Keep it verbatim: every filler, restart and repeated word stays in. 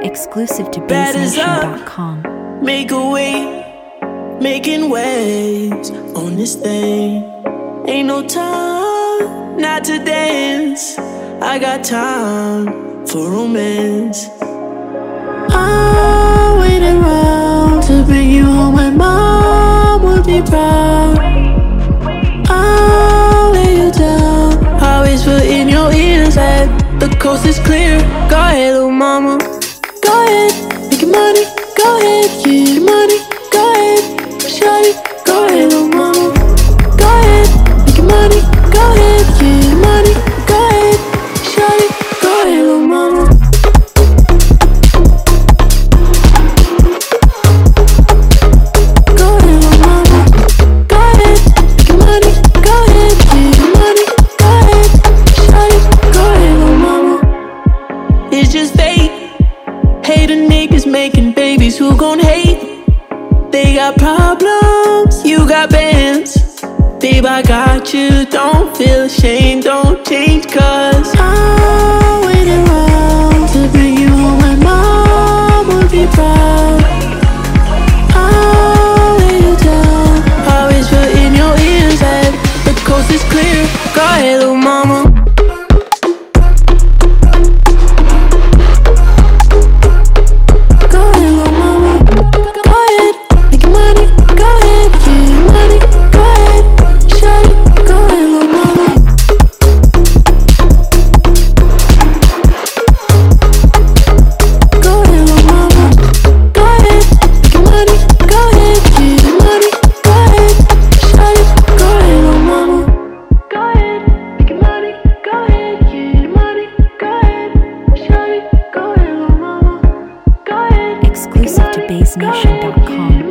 Exclusive to Bad Bass as Nation up. dot com. Make a way, making waves on this thing. Ain't no time not to dance. I got time for romance. I waited around to bring you home. My mom would be proud. I'll lay you down. I whisper in your ears that the coast is clear. Go ahead, little mama. Go ahead, make your money. Go ahead, get your money. Go ahead, shawty. Go ahead, little mama. Go ahead, make your money. Go ahead, get your money. Go ahead, shawty. Go ahead, little mama. Go ahead, little mama. Go ahead, make your money. Go ahead, get your money. Go ahead, shawty. Go ahead, little mama. It's just fate. Hating niggas making babies who gon' hate. They got problems, you got bands. Babe, I got you, don't feel ashamed, don't change. Cause I waited around to bring you home. My mom would be proud. I'll lay you down. I whisper in your ears that the coast is clear. Go ahead, little mama. Exclusive to Bass Nation dot com.